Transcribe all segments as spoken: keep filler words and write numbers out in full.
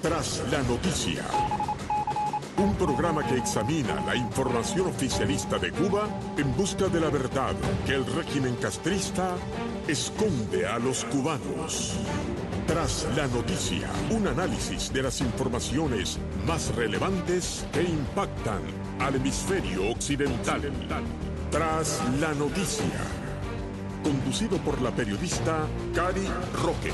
Tras la noticia. Un programa que examina la información oficialista de Cuba en busca de la verdad que el régimen castrista esconde a los cubanos. Tras la noticia, un análisis de las informaciones más relevantes que impactan al hemisferio occidental. Tras la noticia. Conducido por la periodista Cari Roque.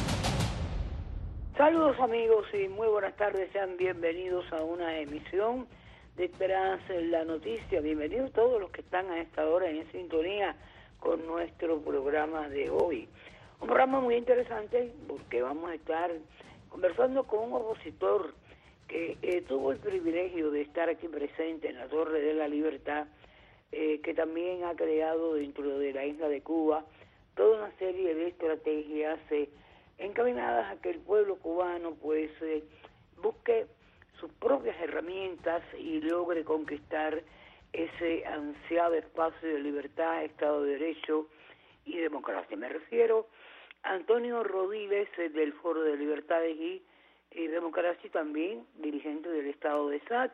Saludos amigos y muy buenas tardes, sean bienvenidos a una emisión de Tras la Noticia. Bienvenidos todos los que están a esta hora en sintonía con nuestro programa de hoy. Un programa muy interesante porque vamos a estar conversando con un opositor que eh, tuvo el privilegio de estar aquí presente en la Torre de la Libertad, eh, que también ha creado dentro de la isla de Cuba toda una serie de estrategias eh, encaminadas a que el pueblo cubano pues eh, busque sus propias herramientas y logre conquistar ese ansiado espacio de libertad, Estado de Derecho y democracia. Me refiero a Antonio Rodiles, eh, del Foro de Libertades y, y Democracia, también dirigente del Estado de S A T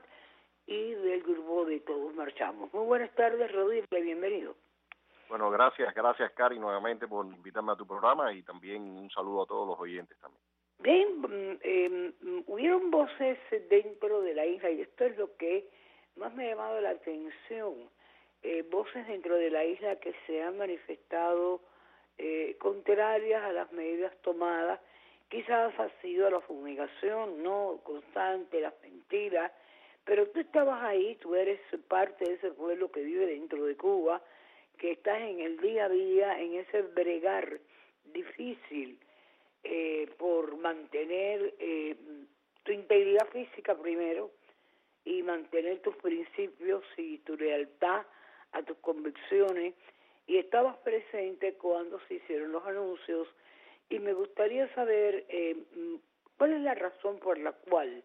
y del grupo de Todos Marchamos. Muy buenas tardes, Rodiles, bienvenido. Bueno, gracias, gracias Cari nuevamente por invitarme a tu programa y también un saludo a todos los oyentes también. Bien, eh, hubieron voces dentro de la isla y esto es lo que más me ha llamado la atención, eh, voces dentro de la isla que se han manifestado eh, contrarias a las medidas tomadas, quizás ha sido la fumigación no constante, las mentiras, pero tú estabas ahí, tú eres parte de ese pueblo que vive dentro de Cuba, que estás en el día a día, en ese bregar difícil eh, por mantener eh, tu integridad física primero y mantener tus principios y tu lealtad a tus convicciones, y estabas presente cuando se hicieron los anuncios, y me gustaría saber eh, cuál es la razón por la cual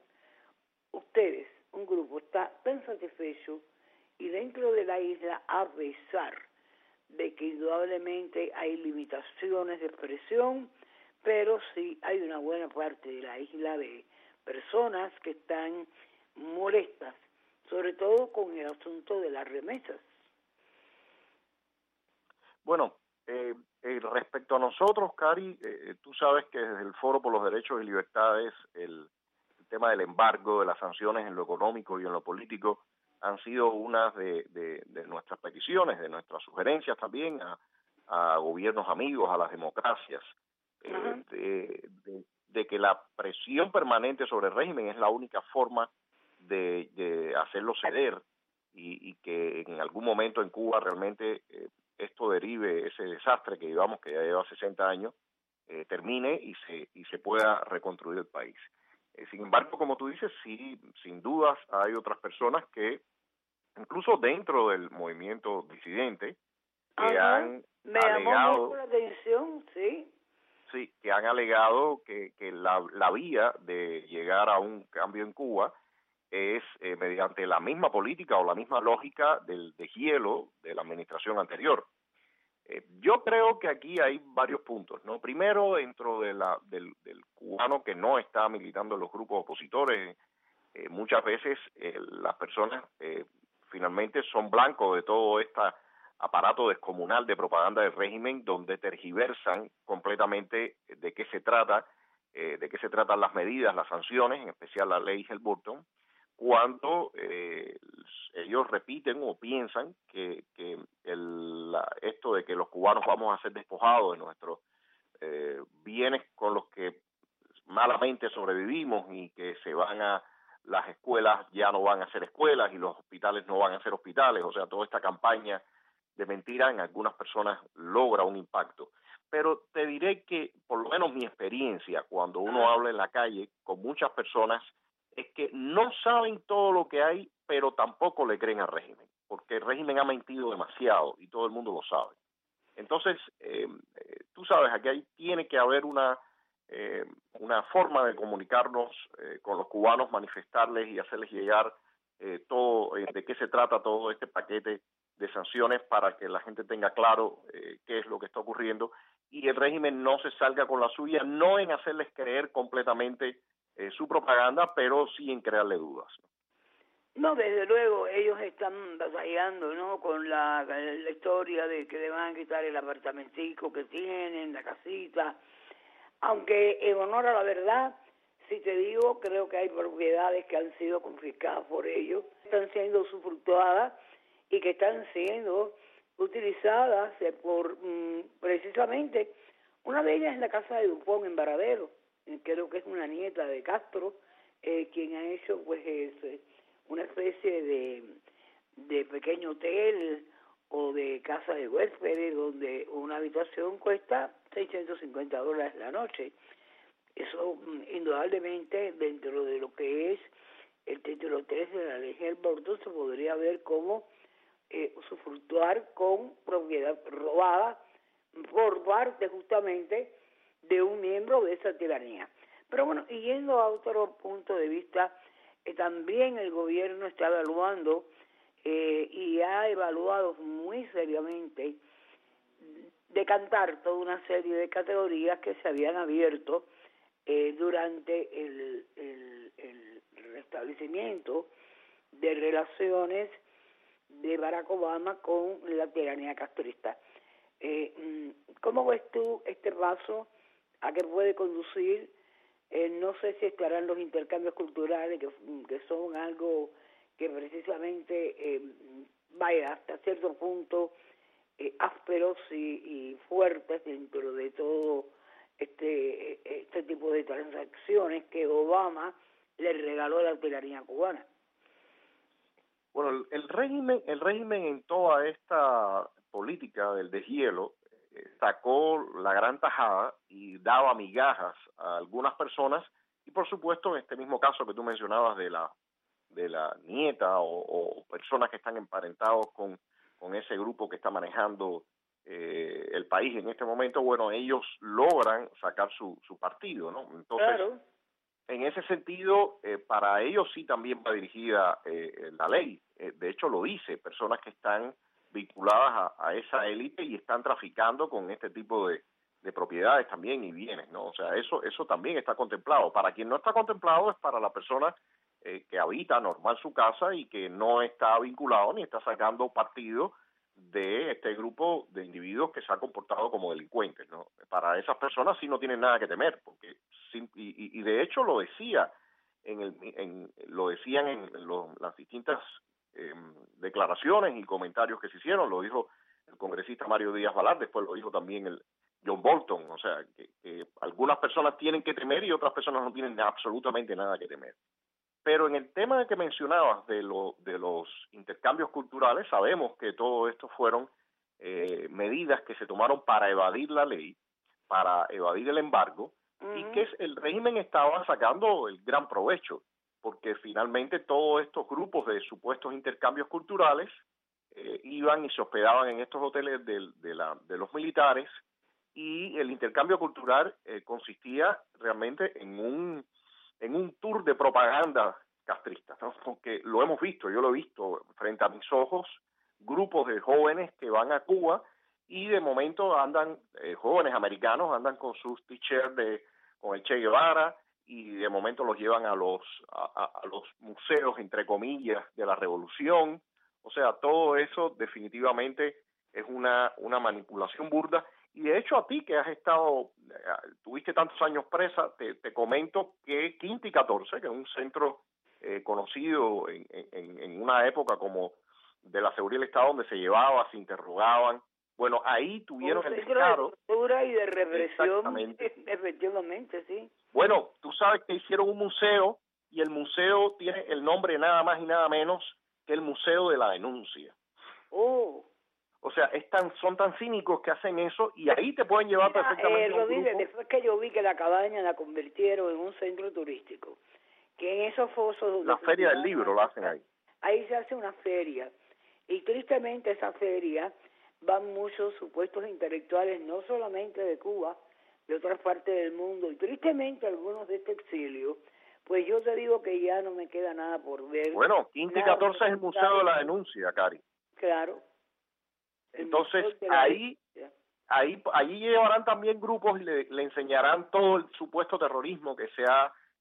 ustedes, un grupo, está tan satisfecho y dentro de la isla, a pesar de que indudablemente hay limitaciones de expresión, pero sí hay una buena parte de la isla de personas que están molestas, sobre todo con el asunto de las remesas. Bueno, eh, eh, respecto a nosotros, Cari, eh, tú sabes que desde el Foro por los Derechos y Libertades, el, el tema del embargo, de las sanciones en lo económico y en lo político, han sido unas de, de, de nuestras peticiones, de nuestras sugerencias también a, a gobiernos amigos, a las democracias, eh, de, de, de que la presión permanente sobre el régimen es la única forma de, de hacerlo ceder y, y que en algún momento en Cuba realmente eh, esto derive, ese desastre que llevamos, que ya lleva sesenta años, eh, termine y se, y se pueda reconstruir el país. Sin embargo, como tú dices, sí, sin dudas hay otras personas que, incluso dentro del movimiento disidente, que Ajá. han Me alegado, llamó mucho la atención, sí. Sí, que han alegado que, que la, la vía de llegar a un cambio en Cuba es eh, mediante la misma política o la misma lógica del deshielo de la administración anterior. Eh, yo creo que aquí hay varios puntos, ¿no? Primero, dentro de la, del, del cubano que no está militando en los grupos opositores, eh, muchas veces eh, las personas eh, finalmente son blancos de todo este aparato descomunal de propaganda del régimen, donde tergiversan completamente de qué se trata, eh, de qué se tratan las medidas, las sanciones, en especial la ley Helburton, cuando eh, ellos repiten o piensan que, que el, la, esto de que los cubanos vamos a ser despojados de nuestros eh, bienes con los que malamente sobrevivimos y que se van a, las escuelas ya no van a ser escuelas y los hospitales no van a ser hospitales, o sea, toda esta campaña de mentira en algunas personas logra un impacto. Pero te diré que, por lo menos mi experiencia, cuando uno habla en la calle con muchas personas, es que no saben todo lo que hay, pero tampoco le creen al régimen, porque el régimen ha mentido demasiado y todo el mundo lo sabe. Entonces, eh, eh, tú sabes, aquí hay, tiene que haber una, eh, una forma de comunicarnos eh, con los cubanos, manifestarles y hacerles llegar eh, todo, eh, de qué se trata todo este paquete de sanciones para que la gente tenga claro eh, qué es lo que está ocurriendo y el régimen no se salga con la suya, no en hacerles creer completamente eh, su propaganda, pero sin crearle dudas. No, desde luego, ellos están batallando, ¿no?, con la, la historia de que le van a quitar el apartamentico que tienen, la casita, aunque en honor a la verdad, si te digo, creo que hay propiedades que han sido confiscadas por ellos, están siendo usufructuadas y que están siendo utilizadas por, mm, precisamente, una de ellas es la casa de Dupont en Varadero, creo que es una nieta de Castro, eh, quien ha hecho, pues, es, una especie de, de pequeño hotel o de casa de huéspedes donde una habitación cuesta seiscientos cincuenta dólares la noche. Eso, indudablemente, dentro de lo que es el título tres de la ley del aborto, se podría ver como eh, usufructuar con propiedad robada por parte justamente de un miembro de esa tiranía. Pero bueno, y yendo a otro punto de vista, eh, también el gobierno está evaluando eh, y ha evaluado muy seriamente decantar toda una serie de categorías que se habían abierto eh, durante el, el, el restablecimiento de relaciones de Barack Obama con la tiranía castrista. Eh, ¿Cómo ves tú este paso? ¿A qué puede conducir? Eh, no sé si estarán los intercambios culturales, que, que son algo que precisamente eh, vaya hasta cierto punto eh, ásperos y, y fuertes dentro de todo este este tipo de transacciones que Obama le regaló a la tiranía cubana. Bueno, el, el régimen, el régimen en toda esta política del deshielo eh, sacó la gran tajada y daba migajas a algunas personas, y por supuesto en este mismo caso que tú mencionabas de la de la nieta o, o personas que están emparentados con, con ese grupo que está manejando eh, el país en este momento, bueno, ellos logran sacar su, su partido, ¿no? Entonces, claro, en ese sentido, eh, para ellos sí también va dirigida eh, la ley. Eh, de hecho, lo dice, personas que están vinculadas a, a esa élite y están traficando con este tipo de, de propiedades también y bienes, ¿no? O sea, eso eso también está contemplado. Para quien no está contemplado es para la persona eh, que habita normal su casa y que no está vinculado ni está sacando partido de este grupo de individuos que se ha comportado como delincuentes, ¿no? Para esas personas sí no tienen nada que temer, porque sí, y, y de hecho lo decía en el en, lo decían en los, las distintas eh, declaraciones y comentarios que se hicieron, lo dijo el congresista Mario Díaz Balart, después lo dijo también el John Bolton, o sea, que, que algunas personas tienen que temer y otras personas no tienen absolutamente nada que temer. Pero en el tema que mencionabas de, lo, de los intercambios culturales, sabemos que todo esto fueron eh, medidas que se tomaron para evadir la ley, para evadir el embargo, uh-huh. y que el régimen estaba sacando el gran provecho, porque finalmente todos estos grupos de supuestos intercambios culturales eh, iban y se hospedaban en estos hoteles de, de, la, de los militares, y el intercambio cultural eh, consistía realmente en un en un tour de propaganda castrista, ¿no? Porque lo hemos visto, yo lo he visto frente a mis ojos, grupos de jóvenes que van a Cuba y de momento andan, eh, jóvenes americanos andan con sus t-shirts de, con el Che Guevara, y de momento los llevan a los a, a los museos, entre comillas, de la revolución. O sea, todo eso definitivamente es una, una manipulación burda. Y de hecho a ti que has estado, tuviste tantos años presa, te, te comento que Quinta y catorce, que es un centro eh, conocido en, en, en una época como de la seguridad del Estado, donde se llevaba, se interrogaban, bueno, ahí tuvieron el descaro. De tortura y de represión, efectivamente, sí. Bueno, tú sabes que hicieron un museo, y el museo tiene el nombre nada más y nada menos que el Museo de la Denuncia. Oh. O sea, es tan, son tan cínicos que hacen eso, y ahí te pueden llevar Mira, perfectamente eh, a un grupo. Después que yo vi que la cabaña la convirtieron en un centro turístico, que en esos fosos... La feria del libro la hacen ahí. Ahí se hace una feria, y tristemente esa feria van muchos supuestos intelectuales, no solamente de Cuba, de otras partes del mundo, y tristemente algunos de este exilio. Pues yo te digo que ya no me queda nada por ver. Bueno, Quinta y catorce es el Museo de la Denuncia, Cari. Claro. Entonces, ahí, ahí, allí llevarán también grupos y le, le enseñarán todo el supuesto terrorismo que se ha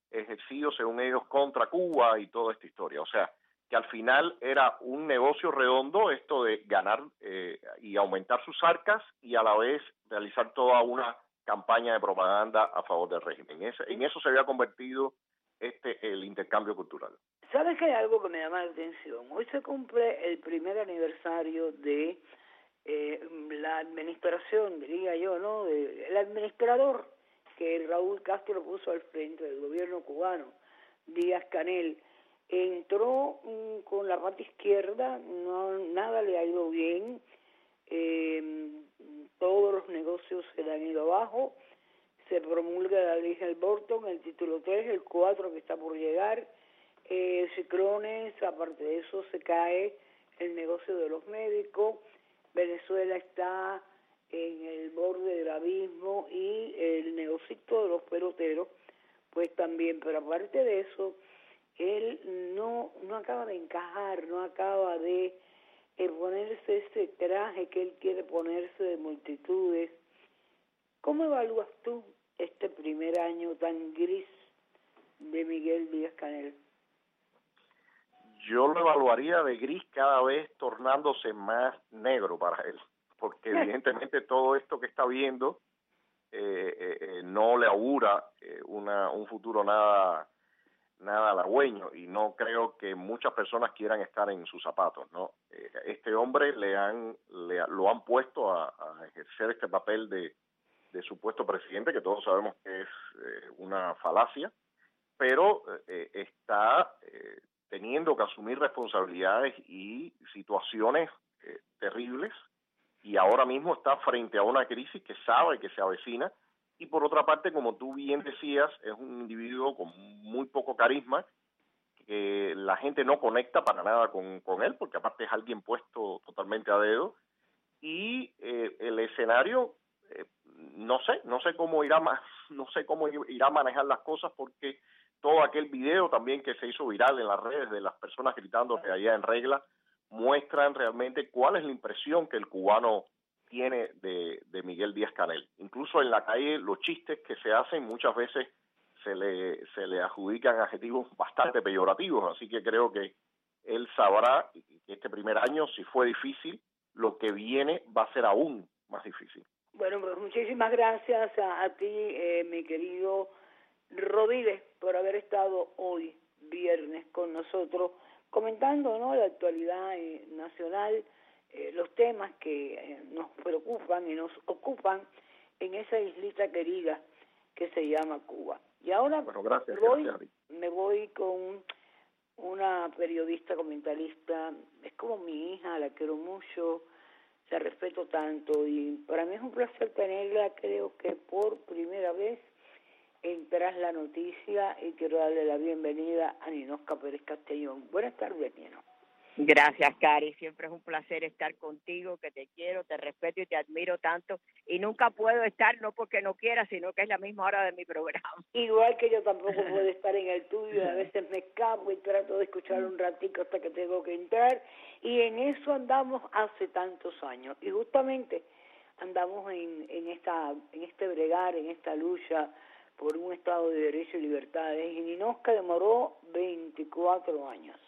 ejercido, según ellos, contra Cuba y toda esta historia. O sea, que al final era un negocio redondo esto de ganar eh, y aumentar sus arcas y a la vez realizar toda una campaña de propaganda a favor del régimen. En, ese, en eso se había convertido este el intercambio cultural. ¿Sabes que hay algo que me llama la atención? Hoy se cumple el primer aniversario de eh, la administración, diría yo, ¿no? De, el administrador que Raúl Castro puso al frente del gobierno cubano, Díaz-Canel. Entró mmm, con la pata izquierda, no, nada le ha ido bien, eh, todos los negocios se le han ido abajo, se promulga la ley del Bolton, el título tres, el cuatro que está por llegar, eh, ciclones, aparte de eso se cae el negocio de los médicos, Venezuela está en el borde del abismo y el negocito de los peloteros, pues también, pero aparte de eso, él no, no acaba de encajar, no acaba de eh, ponerse ese traje que él quiere ponerse de multitudes. ¿Cómo evalúas tú este primer año tan gris de Miguel Díaz-Canel? Yo lo evaluaría de gris cada vez tornándose más negro para él, porque evidentemente todo esto que está viendo eh, eh, eh, no le augura eh, una, un futuro nada nada halagüeño, y no creo que muchas personas quieran estar en sus zapatos, ¿no? Eh, este hombre le han le, lo han puesto a, a ejercer este papel de, de supuesto presidente, que todos sabemos que es eh, una falacia, pero eh, está eh, teniendo que asumir responsabilidades y situaciones eh, terribles, y ahora mismo está frente a una crisis que sabe que se avecina. Y por otra parte, como tú bien decías, es un individuo con muy poco carisma, que la gente no conecta para nada con, con él, porque aparte es alguien puesto totalmente a dedo, y eh, el escenario, eh, no sé, no sé cómo irá más, no sé cómo irá a manejar las cosas, porque todo aquel video también que se hizo viral en las redes de las personas gritando que allá en regla, muestran realmente cuál es la impresión que el cubano tiene de, de Miguel Díaz-Canel. Incluso en la calle los chistes que se hacen muchas veces se le se le adjudican adjetivos bastante peyorativos, así que creo que él sabrá que este primer año, si fue difícil, lo que viene va a ser aún más difícil. Bueno, pues muchísimas gracias a, a ti, eh, mi querido Rodiles, por haber estado hoy viernes con nosotros comentando, ¿no?, la actualidad eh, nacional, eh, los temas que eh, nos preocupan y nos ocupan en esa islita querida que se llama Cuba. Y ahora bueno, gracias, voy, gracias. me voy con una periodista comentarista, es como mi hija, la quiero mucho, la respeto tanto, y para mí es un placer tenerla, creo que por primera vez en Tras la Noticia, y quiero darle la bienvenida a Ninosca Pérez Castellón. Buenas tardes, Nino. Gracias, Cari. Siempre es un placer estar contigo, que te quiero, te respeto y te admiro tanto. Y nunca puedo estar, no porque no quiera, sino que es la misma hora de mi programa. Igual que yo tampoco puedo estar en el tuyo, a veces me escapo y trato de escuchar un ratico hasta que tengo que entrar. Y en eso andamos hace tantos años. Y justamente andamos en, en, esta, en este bregar, en esta lucha por un Estado de Derecho y Libertades. Y Ninosca demoró veinticuatro años.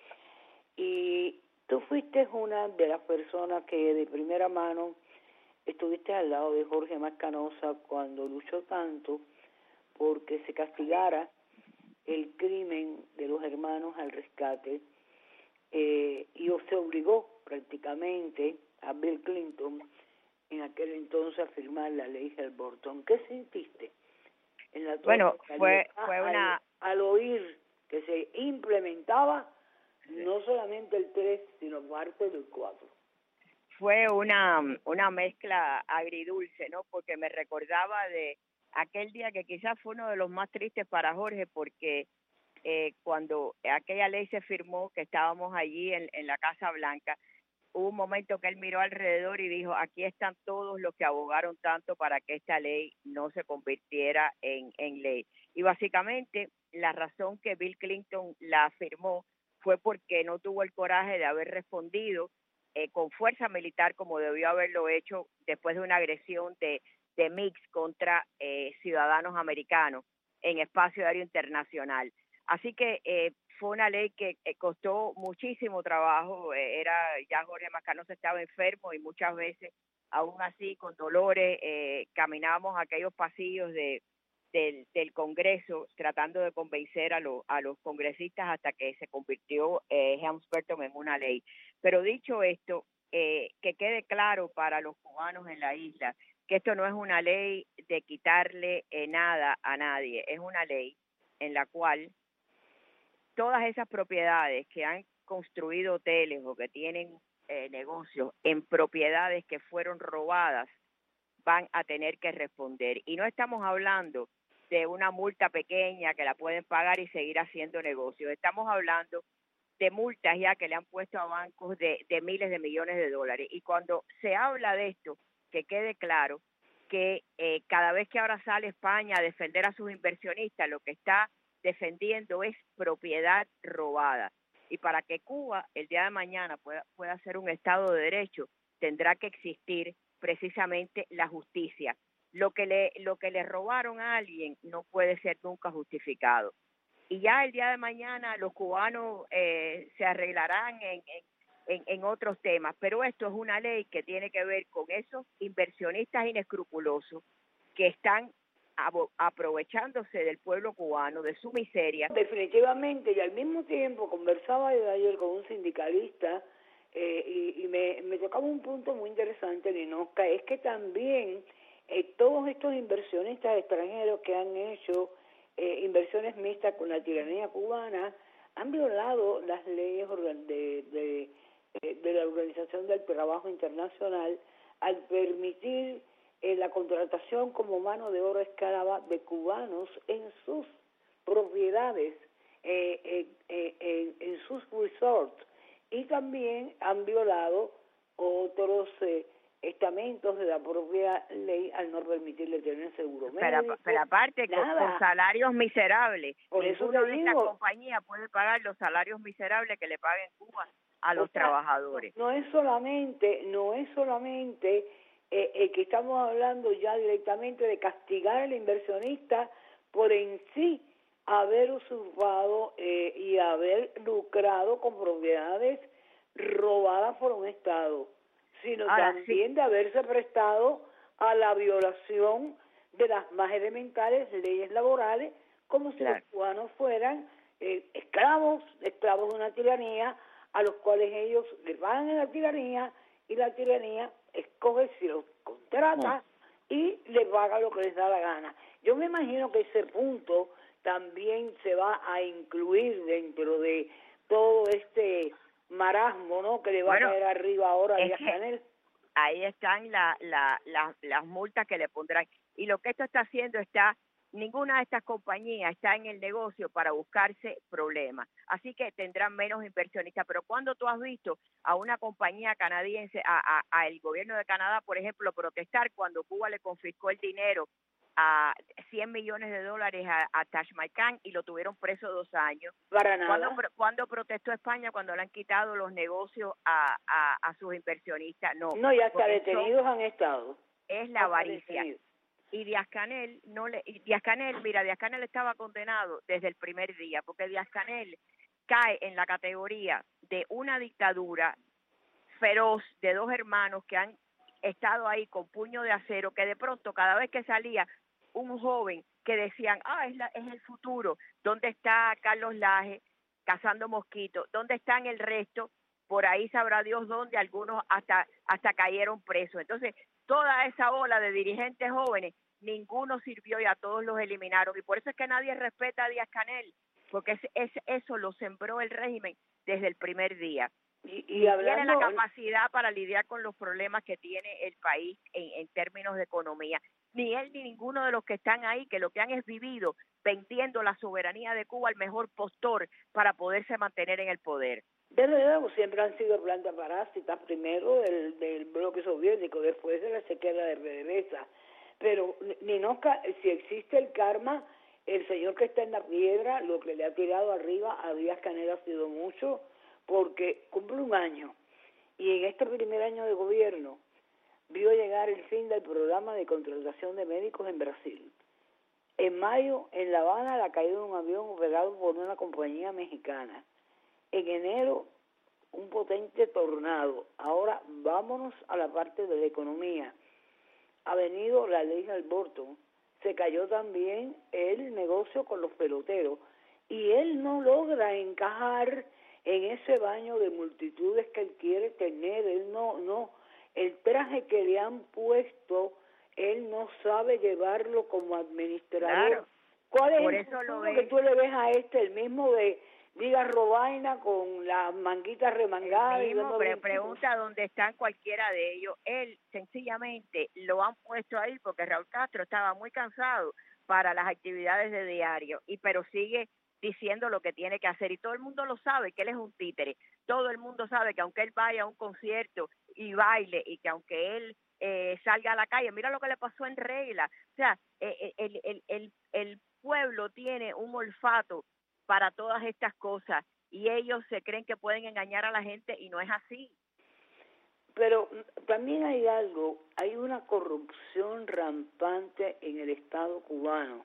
Y tú fuiste una de las personas que de primera mano estuviste al lado de Jorge Mascanosa cuando luchó tanto porque se castigara el crimen de los hermanos al rescate, eh, y se obligó prácticamente a Bill Clinton en aquel entonces a firmar la ley Helms-Burton. ¿Qué sentiste en la bueno, fue, fue una... al, al oír que se implementaba no solamente el tres, sino parte del cuatro? Fue una, una mezcla agridulce, ¿no? Porque me recordaba de aquel día que quizás fue uno de los más tristes para Jorge, porque eh, cuando aquella ley se firmó, que estábamos allí en, en la Casa Blanca, hubo un momento que él miró alrededor y dijo, aquí están todos los que abogaron tanto para que esta ley no se convirtiera en, en ley. Y básicamente la razón que Bill Clinton la firmó fue porque no tuvo el coraje de haber respondido eh, con fuerza militar como debió haberlo hecho después de una agresión de, de M I X contra eh, ciudadanos americanos. en espacio aéreo internacional. Así que eh, fue una ley que eh, costó muchísimo trabajo. Eh, era ya Jorge Mascarones estaba enfermo y muchas veces, aún así, con dolores, eh, caminábamos aquellos pasillos de del, del Congreso tratando de convencer a, lo, a los congresistas hasta que se convirtió eh, Helms-Burton en una ley. Pero dicho esto, eh, que quede claro para los cubanos en la isla que esto no es una ley de quitarle eh, nada a nadie, es una ley en la cual todas esas propiedades que han construido hoteles o que tienen eh, negocios en propiedades que fueron robadas van a tener que responder. Y no estamos hablando de una multa pequeña que la pueden pagar y seguir haciendo negocios. Estamos hablando de multas ya que le han puesto a bancos de, de miles de millones de dólares. Y cuando se habla de esto, que quede claro que eh, cada vez que ahora sale España a defender a sus inversionistas, lo que está defendiendo es propiedad robada. Y para que Cuba el día de mañana pueda, pueda ser un Estado de Derecho, tendrá que existir precisamente la justicia. Lo que le lo que le robaron a alguien no puede ser nunca justificado. Y ya el día de mañana los cubanos eh, se arreglarán en, en, en otros temas, pero esto es una ley que tiene que ver con esos inversionistas inescrupulosos que están aprovechándose del pueblo cubano, de su miseria. Definitivamente, y al mismo tiempo conversaba yo ayer con un sindicalista eh, y, y me, me tocaba un punto muy interesante, Ninosca, es que también eh, todos estos inversionistas extranjeros que han hecho eh, inversiones mixtas con la tiranía cubana han violado las leyes de, de, de, de la Organización del Trabajo Internacional al permitir Eh, la contratación como mano de obra esclava de cubanos en sus propiedades, eh, eh, eh, en, en sus resorts, y también han violado otros eh, estamentos de la propia ley al no permitirle tener seguro pero, médico. Pero aparte, con, con salarios miserables. Por eso ninguna te de digo, estas compañías puede pagar los salarios miserables que le paguen Cuba a los o sea, trabajadores. No, no es solamente, no es solamente Eh, eh, que estamos hablando ya directamente de castigar al inversionista por en sí haber usurpado eh, y haber lucrado con propiedades robadas por un Estado, sino Ahora, también sí. de haberse prestado a la violación de las más elementales leyes laborales, como si claro. los cubanos fueran eh, esclavos, esclavos de una tiranía, a los cuales ellos le pagan en la tiranía, y la tiranía escoge si los contrata y le paga lo que les da la gana. Yo me imagino que ese punto también se va a incluir dentro de todo este marasmo, ¿no?, que le va bueno, a caer arriba ahora a Díaz-Canel. Ahí están la, la, la, las multas que le pondrán. Y lo que esto está haciendo está... Ninguna de estas compañías está en el negocio para buscarse problemas, así que tendrán menos inversionistas. Pero cuando tú has visto a una compañía canadiense, a, a, a el gobierno de Canadá, por ejemplo, protestar cuando Cuba le confiscó el dinero a cien millones de dólares a, a Taj Mahal y lo tuvieron preso dos años? Para nada. ¿Cuándo, cuando protestó España cuando le han quitado los negocios a, a, a sus inversionistas? No. No, y hasta detenidos son, han estado. Es la avaricia. Y Díaz-Canel, no le, Díaz-Canel, mira, Díaz-Canel estaba condenado desde el primer día, porque Díaz-Canel cae en la categoría de una dictadura feroz de dos hermanos que han estado ahí con puño de acero, que de pronto cada vez que salía un joven que decían, ah, es, la, es el futuro, ¿dónde está Carlos Laje cazando mosquitos? ¿Dónde están el resto? Por ahí sabrá Dios dónde, algunos hasta hasta cayeron presos. Entonces, toda esa ola de dirigentes jóvenes, ninguno sirvió y a todos los eliminaron. Y por eso es que nadie respeta a Díaz-Canel, porque es, es, eso lo sembró el régimen desde el primer día. Y, y, y hablando, tiene la capacidad para lidiar con los problemas que tiene el país en, en términos de economía. Ni él ni ninguno de los que están ahí, que lo que han es vivido vendiendo la soberanía de Cuba al mejor postor para poderse mantener en el poder. Desde luego, siempre han sido plantas parásitas, primero del, del bloque soviético, después de la sequía de PDVSA. Pero, Ninosca, si existe el karma, el señor que está en la piedra, lo que le ha tirado arriba a Díaz-Canel ha sido mucho, porque cumple un año, y en este primer año de gobierno vio llegar el fin del programa de contratación de médicos en Brasil. En mayo, en La Habana, la caída de un avión operado por una compañía mexicana. En enero, un potente tornado. Ahora vámonos a la parte de la economía. Ha venido la ley del aborto. Se cayó también el negocio con los peloteros. Y él no logra encajar en ese baño de multitudes que él quiere tener. Él no, no. El traje que le han puesto, él no sabe llevarlo como administrador. Claro. ¿Cuál es Por el eso lo futuro que ves. tú le ves a este? El mismo de diga Robaina con las manguitas remangadas. El y mismo, dando pre- veinticinco. pregunta dónde están cualquiera de ellos. Él sencillamente lo han puesto ahí porque Raúl Castro estaba muy cansado para las actividades de diario, y pero sigue diciendo lo que tiene que hacer, y todo el mundo lo sabe, que él es un títere. Todo el mundo sabe que aunque él vaya a un concierto y baile, y que aunque él eh, salga a la calle, mira lo que le pasó en Regla. O sea, eh, el, el, el, el pueblo tiene un olfato para todas estas cosas, y ellos se creen que pueden engañar a la gente, y no es así. Pero también hay algo, hay una corrupción rampante en el Estado cubano,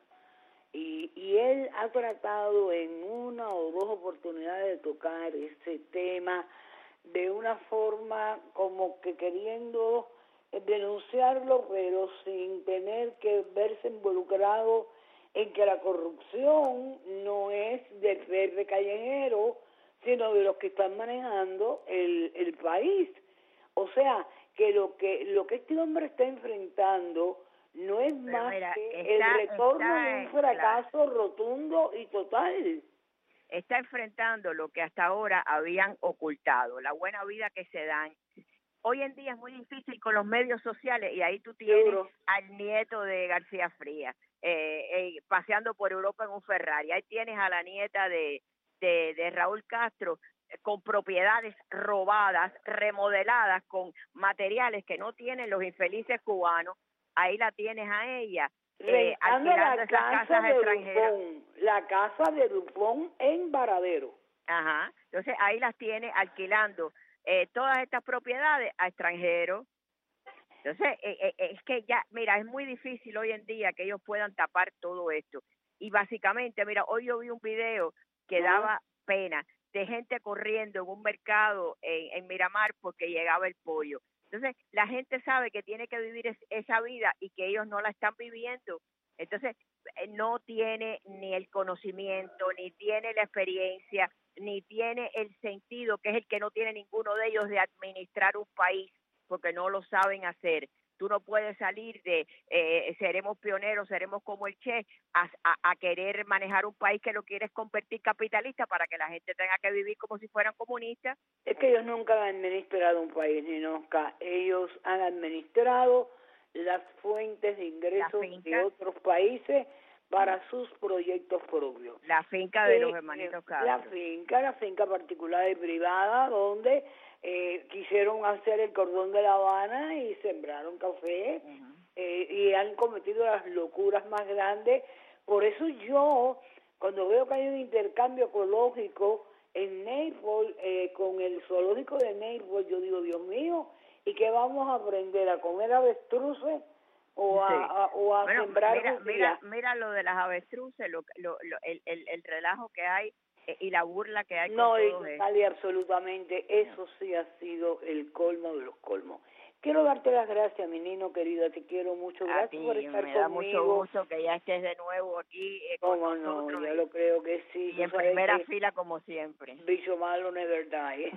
y, y él ha tratado en una o dos oportunidades de tocar ese tema de una forma como que queriendo denunciarlo, pero sin tener que verse involucrado en que la corrupción no es del verde callejero, sino de los que están manejando el, el país. O sea, que lo que lo que este hombre está enfrentando no es Pero más mira, que está- el retorno está de un en- fracaso rotundo y total. Está enfrentando lo que hasta ahora habían ocultado, la buena vida que se dan. Hoy en día es muy difícil con los medios sociales, y ahí tú tienes Seguro. al nieto de García Frías eh, eh, paseando por Europa en un Ferrari. Ahí tienes a la nieta de, de, de Raúl Castro eh, con propiedades robadas, remodeladas, con materiales que no tienen los infelices cubanos. Ahí la tienes a ella. Eh, Rentando alquilando la esas casa casas de extranjeras. Dupont, la casa de Dupont en Varadero. Ajá. Entonces ahí las tiene alquilando eh, todas estas propiedades a extranjeros. Entonces eh, eh, es que ya, mira, es muy difícil hoy en día que ellos puedan tapar todo esto. Y básicamente, mira, hoy yo vi un video que Ajá. daba pena de gente corriendo en un mercado en, en Miramar porque llegaba el pollo. Entonces, la gente sabe que tiene que vivir es, esa vida, y que ellos no la están viviendo. Entonces, eh, no tiene ni el conocimiento, ni tiene la experiencia, ni tiene el sentido, que es el que no tiene ninguno de ellos, de administrar un país, porque no lo saben hacer. Tú no puedes salir de eh, seremos pioneros, seremos como el Che, a, a, a querer manejar un país que lo quieres convertir capitalista para que la gente tenga que vivir como si fueran comunistas. Es que ellos nunca han administrado un país, ni nunca. Ellos han administrado las fuentes de ingresos de otros países para sus proyectos propios. La finca de eh, los hermanitos Castro. La finca, la finca particular y privada, donde eh, quisieron hacer el cordón de La Habana y sembraron café, uh-huh. eh, y han cometido las locuras más grandes. Por eso yo, cuando veo que hay un intercambio ecológico en Naples, eh, con el zoológico de Naples, yo digo, Dios mío, ¿y qué vamos a aprender? ¿A comer avestruces o a, sí. a, o a bueno, sembrar mira, judías? mira, mira lo de las avestruces, lo, lo, lo, el, el, el relajo que hay eh, y la burla que hay no, con y todo esto. total y absolutamente, eso sí ha sido el colmo de los colmos. Quiero darte las gracias, mi Nino querida, te quiero mucho, gracias a ti, por estar me da conmigo. mucho gusto que ya estés de nuevo aquí eh, con ¿Cómo nosotros. no? Yo lo creo que sí. Y en primera fila como siempre. Bicho malo never die.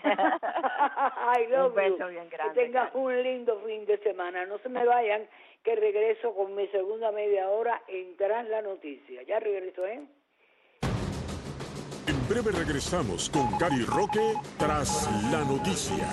I love un beso you. bien grande. Que tengas un lindo fin de semana. No se me vayan, que regreso con mi segunda media hora en Tras la Noticia. Ya regreso, ¿eh? En breve regresamos con Gary Roque Tras la Noticia.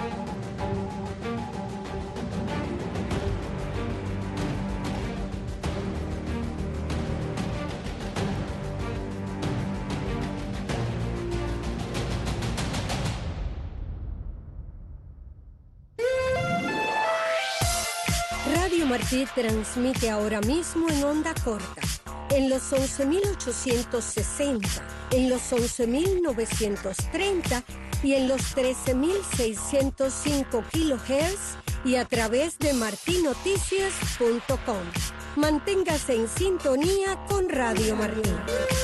Radio Martí transmite ahora mismo en onda corta, en los once mil ochocientos sesenta, en los once mil novecientos treinta y en los trece mil seiscientos cinco kilohertz y a través de martinoticias punto com. Manténgase en sintonía con Radio Martí.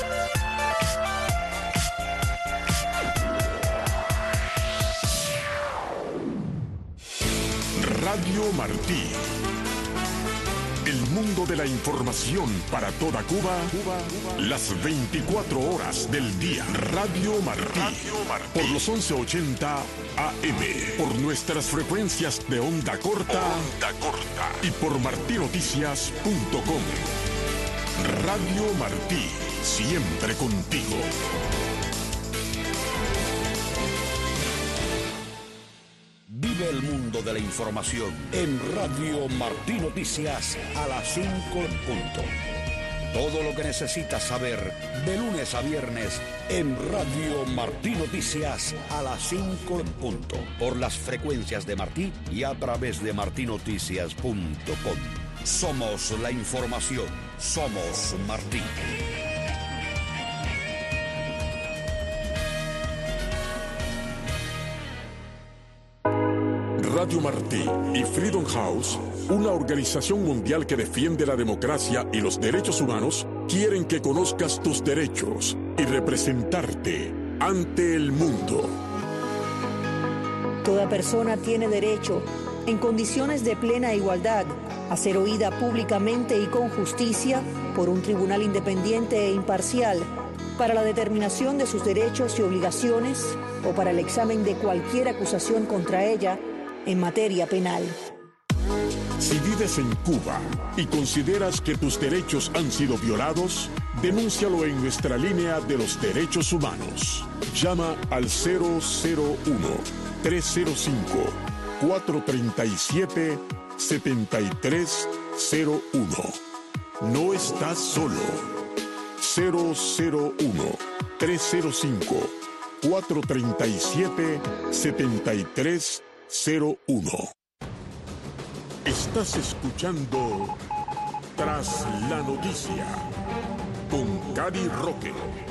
Radio Martí. El mundo de la información para toda Cuba, Cuba, Cuba. Las veinticuatro horas del día. Radio Martí. Radio Martí. Por los once ochenta A M. Por nuestras frecuencias de onda corta. Onda corta. Y por martí noticias punto com. Radio Martí. Siempre contigo. Vive el mundo de la información en Radio Martí Noticias a las cinco en punto. Todo lo que necesitas saber de lunes a viernes en Radio Martí Noticias a las cinco en punto. Por las frecuencias de Martí y a través de martí noticias punto com. Somos la información. Somos Martí. Radio Martí y Freedom House, una organización mundial que defiende la democracia y los derechos humanos, quieren que conozcas tus derechos y representarte ante el mundo. Toda persona tiene derecho, en condiciones de plena igualdad, a ser oída públicamente y con justicia por un tribunal independiente e imparcial para la determinación de sus derechos y obligaciones o para el examen de cualquier acusación contra ella en materia penal. Si vives en Cuba y consideras que tus derechos han sido violados, denúncialo en nuestra línea de los derechos humanos. Llama al cero cero uno, tres cero cinco, cuatro tres siete, siete tres cero uno. No estás solo. cero cero uno, tres cero cinco, cuatro tres siete, siete tres cero uno. Estás escuchando Tras la Noticia con Cari Roque.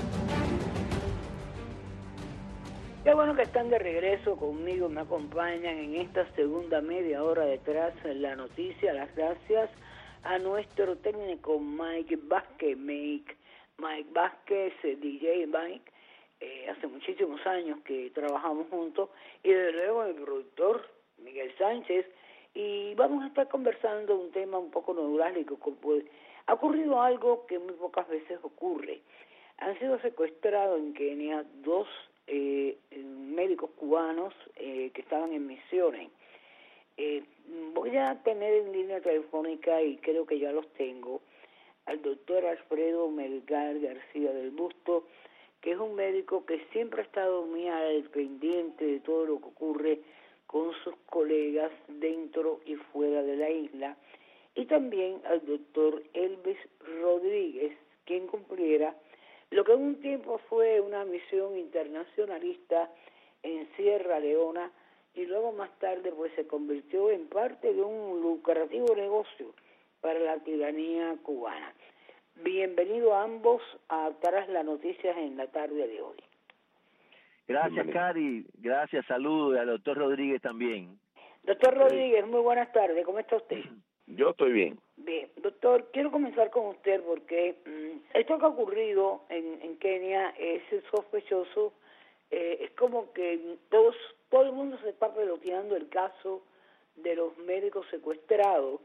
Qué bueno que están de regreso conmigo, me acompañan en esta segunda media hora de Tras la Noticia. Las gracias a nuestro técnico Mike Vázquez, Mike, Mike Vázquez, D J Mike. Eh, hace muchísimos años que trabajamos juntos, y desde luego el productor Miguel Sánchez, y vamos a estar conversando un tema un poco neurálgico. Pues, ha ocurrido algo que muy pocas veces ocurre. Han sido secuestrados en Kenia dos eh, médicos cubanos eh, que estaban en misiones. Eh, voy a tener en línea telefónica, y creo que ya los tengo, al doctor Alfredo Melgar García del Busto, que es un médico que siempre ha estado muy al pendiente de todo lo que ocurre con sus colegas dentro y fuera de la isla, y también al doctor Elvis Rodríguez, quien cumpliera lo que en un tiempo fue una misión internacionalista en Sierra Leona, y luego más tarde pues se convirtió en parte de un lucrativo negocio para la tiranía cubana. Bienvenido a ambos a Tras las Noticias en la tarde de hoy. Gracias, Cari. Gracias, saludos, y al doctor Rodríguez también. Doctor Rodríguez, muy buenas tardes. ¿Cómo está usted? Yo estoy bien. Bien, doctor, quiero comenzar con usted porque mmm, esto que ha ocurrido en, en Kenia es sospechoso. Eh, es como que todos, todo el mundo se está peloteando el caso de los médicos secuestrados.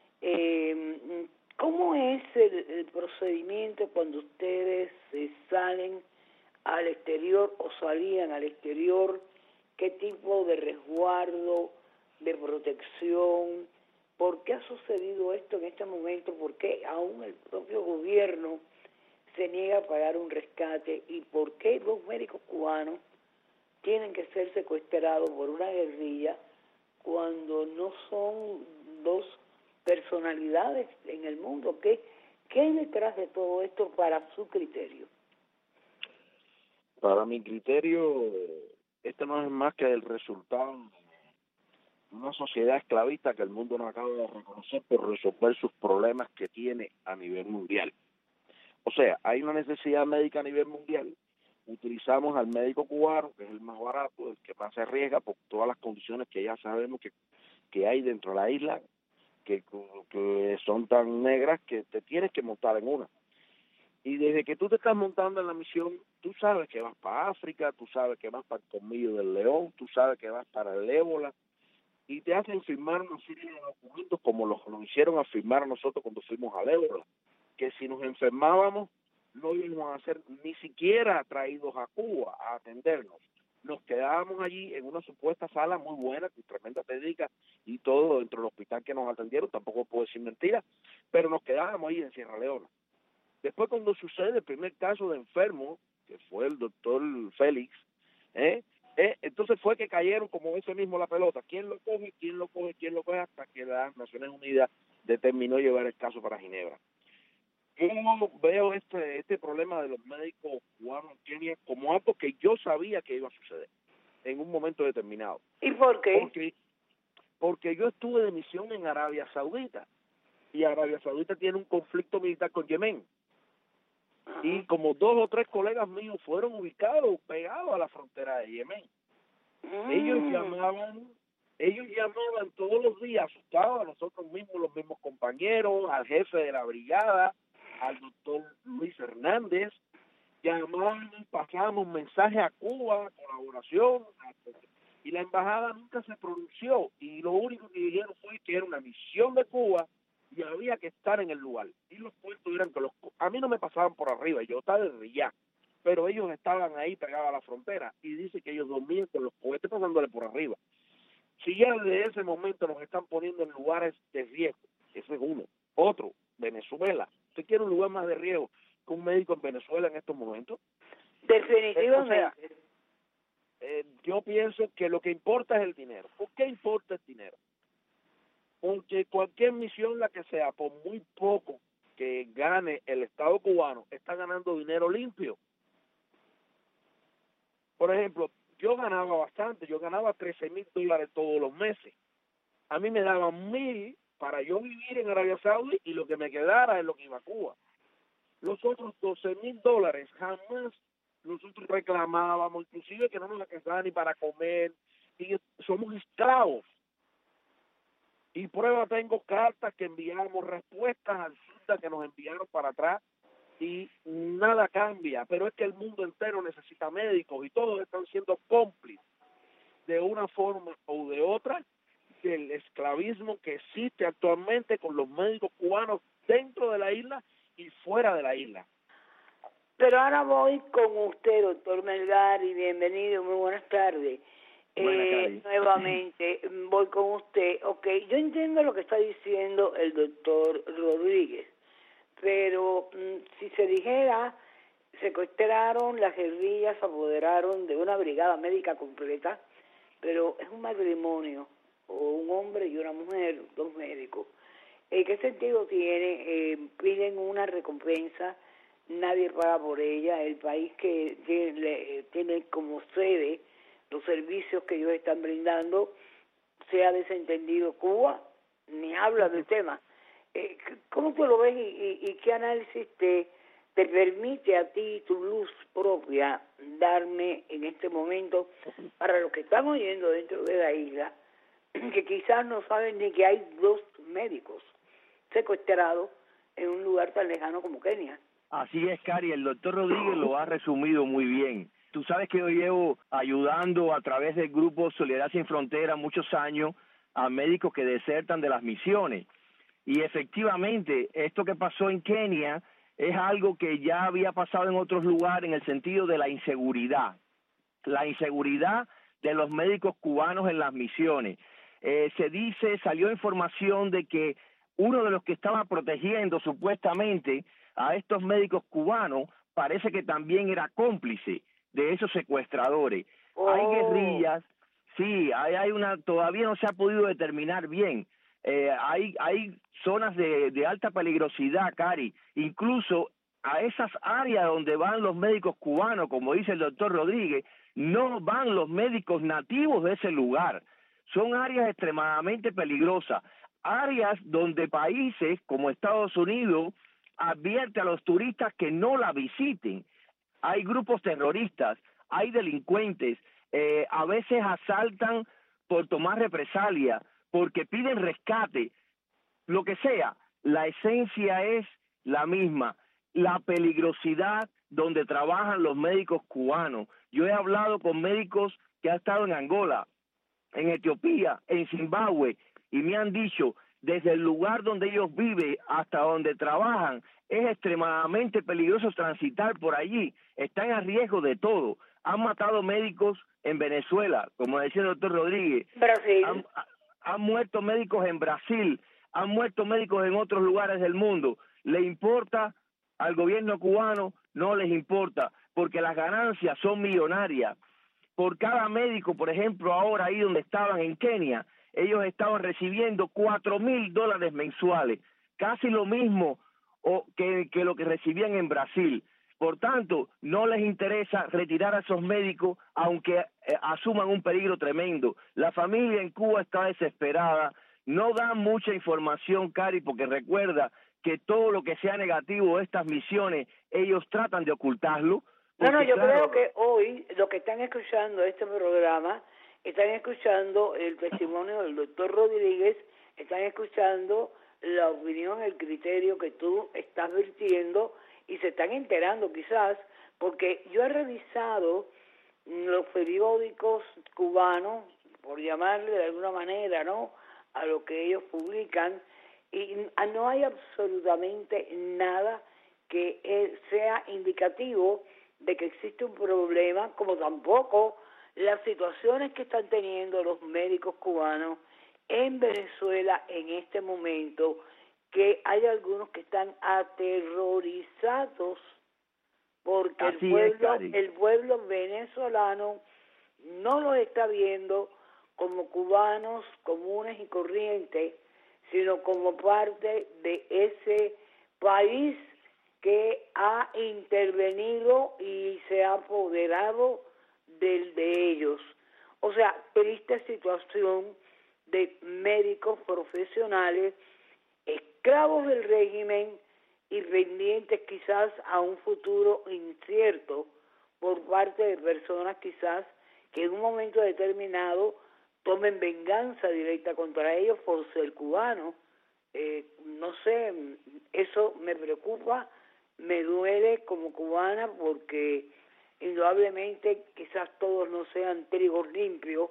Eh, ¿Cómo es el, el procedimiento cuando ustedes eh, salen al exterior o salían al exterior? ¿Qué tipo de resguardo, de protección? ¿Por qué ha sucedido esto en este momento? ¿Por qué aún el propio gobierno se niega a pagar un rescate? ¿Y por qué los médicos cubanos tienen que ser secuestrados por una guerrilla cuando no son dos personalidades en el mundo? ¿Qué, qué hay detrás de todo esto para su criterio? Para mi criterio, esto no es más que el resultado de una sociedad esclavista que el mundo no acaba de reconocer por resolver sus problemas que tiene a nivel mundial. O sea, hay una necesidad médica a nivel mundial. Utilizamos al médico cubano, que es el más barato, el que más se arriesga por todas las condiciones que ya sabemos que, que hay dentro de la isla, que, que son tan negras que te tienes que montar en una. Y desde que tú te estás montando en la misión, tú sabes que vas para África, tú sabes que vas para el colmillo del león, tú sabes que vas para el ébola, y te hacen firmar una serie de documentos como los lo hicieron a firmar a nosotros cuando fuimos al ébola, que si nos enfermábamos no íbamos a ser ni siquiera traídos a Cuba a atendernos. Nos quedábamos allí en una supuesta sala muy buena, con tremenda técnica y todo dentro del hospital que nos atendieron, tampoco puedo decir mentiras, pero nos quedábamos ahí en Sierra Leona. Después, cuando sucede el primer caso de enfermo, que fue el doctor Félix, ¿eh? Eh, entonces fue que cayeron como ese mismo la pelota. ¿Quién lo coge? ¿Quién lo coge? ¿Quién lo coge? Hasta que las Naciones Unidas determinó llevar el caso para Ginebra. Yo veo este este problema de los médicos cubanos en Kenia como algo que yo sabía que iba a suceder en un momento determinado. ¿Y por qué? Porque, porque yo estuve de misión en Arabia Saudita, y Arabia Saudita tiene un conflicto militar con Yemen. Ajá. Y como dos o tres colegas míos fueron ubicados, pegados a la frontera de Yemen. Mm. Ellos llamaban, ellos llamaban todos los días, asustados a nosotros mismos, los mismos compañeros, al jefe de la brigada, al doctor Luis Hernández, llamaban, pasábamos mensajes a Cuba, colaboración, y la embajada nunca se pronunció, y lo único que dijeron fue que era una misión de Cuba y había que estar en el lugar. Y los puestos eran que los, a mí no me pasaban por arriba, yo estaba desde ya, pero ellos estaban ahí pegados a la frontera, y dice que ellos dormían con los cohetes pasándole por arriba. Si ya desde ese momento nos están poniendo en lugares de riesgo, ese es uno. Otro, Venezuela. ¿Usted quiere un lugar más de riesgo que un médico en Venezuela en estos momentos? Definitivamente. Eh, o sea, eh, yo pienso que lo que importa es el dinero. ¿Por qué importa el dinero? Porque cualquier misión, la que sea, por muy poco que gane el Estado cubano, está ganando dinero limpio. Por ejemplo, yo ganaba bastante, yo ganaba trece mil dólares todos los meses. A mí me daban mil para yo vivir en Arabia Saudí y lo que me quedara es lo que iba a Cuba. Los otros doce mil dólares jamás nosotros reclamábamos, inclusive que no nos alcanzaba ni para comer, y somos esclavos. Y prueba, tengo cartas que enviamos, respuestas al SUDA que nos enviaron para atrás, y nada cambia. Pero es que el mundo entero necesita médicos y todos están siendo cómplices de una forma o de otra del esclavismo que existe actualmente con los médicos cubanos dentro de la isla y fuera de la isla. Pero ahora voy con usted, doctor Melgar, y bienvenido, muy buenas tardes. Eh, nuevamente voy con usted. Ok, yo entiendo lo que está diciendo el doctor Rodríguez, pero mmm, si se dijera, secuestraron, las guerrillas se apoderaron de una brigada médica completa, pero es un matrimonio, o un hombre y una mujer, dos médicos. ¿En qué sentido tiene? Eh, piden una recompensa, nadie paga por ella, el país que tiene, tiene como sede los servicios que ellos están brindando, se ha desentendido Cuba, ni habla del tema. Eh, ¿Cómo tú lo ves y, y, y qué análisis te, te permite a ti, tu luz propia, darme en este momento para los que están oyendo dentro de la isla, que quizás no saben ni que hay dos médicos secuestrados en un lugar tan lejano como Kenia? Así es, Cari, el doctor Rodríguez lo ha resumido muy bien. Tú sabes que yo llevo ayudando a través del grupo Solidaridad Sin Fronteras muchos años a médicos que desertan de las misiones. Y efectivamente, esto que pasó en Kenia es algo que ya había pasado en otros lugares en el sentido de la inseguridad. La inseguridad de los médicos cubanos en las misiones. Eh, se dice, salió información de que uno de los que estaba protegiendo supuestamente a estos médicos cubanos parece que también era cómplice de esos secuestradores. Oh. Hay guerrillas, sí, hay, hay una, todavía no se ha podido determinar bien. Eh, hay hay zonas de, de alta peligrosidad, Cari, incluso a esas áreas donde van los médicos cubanos, como dice el doctor Rodríguez, no van los médicos nativos de ese lugar. Son áreas extremadamente peligrosas, áreas donde países como Estados Unidos advierte a los turistas que no la visiten. Hay grupos terroristas, hay delincuentes, eh, a veces asaltan por tomar represalia, porque piden rescate. lo que sea, la esencia es la misma, la peligrosidad donde trabajan los médicos cubanos. Yo he hablado con médicos que han estado en Angola, en Etiopía, en Zimbabue, y me han dicho, desde el lugar donde ellos viven hasta donde trabajan, es extremadamente peligroso transitar por allí, están a riesgo de todo. Han matado médicos en Venezuela, como decía el doctor Rodríguez. Brasil. Han, han muerto médicos en Brasil, han muerto médicos en otros lugares del mundo. ¿Le importa al gobierno cubano? No les importa, porque las ganancias son millonarias. Por cada médico, por ejemplo, ahora ahí donde estaban en Kenia, ellos estaban recibiendo cuatro mil dólares mensuales, casi lo mismo o que, que lo que recibían en Brasil. Por tanto, no les interesa retirar a esos médicos, aunque eh, asuman un peligro tremendo. La familia en Cuba está desesperada, no dan mucha información, Cari, porque recuerda que todo lo que sea negativo de estas misiones, ellos tratan de ocultarlo. Porque, no, no, yo claro, creo que hoy lo que están escuchando este programa, están escuchando el testimonio del doctor Rodríguez, están escuchando la opinión, el criterio que tú estás vertiendo y se están enterando quizás, porque yo he revisado los periódicos cubanos, por llamarle de alguna manera, ¿no?, a lo que ellos publican, y no hay absolutamente nada que sea indicativo de que existe un problema, como tampoco las situaciones que están teniendo los médicos cubanos en Venezuela en este momento, que hay algunos que están aterrorizados porque el pueblo, es, el pueblo venezolano no los está viendo como cubanos comunes y corrientes, sino como parte de ese país que ha intervenido y se ha apoderado del de ellos. O sea, triste situación de médicos profesionales, esclavos del régimen y pendientes quizás a un futuro incierto por parte de personas quizás que en un momento determinado tomen venganza directa contra ellos por ser cubanos. Eh, no sé, eso me preocupa, me duele como cubana porque indudablemente quizás todos no sean trigos limpios,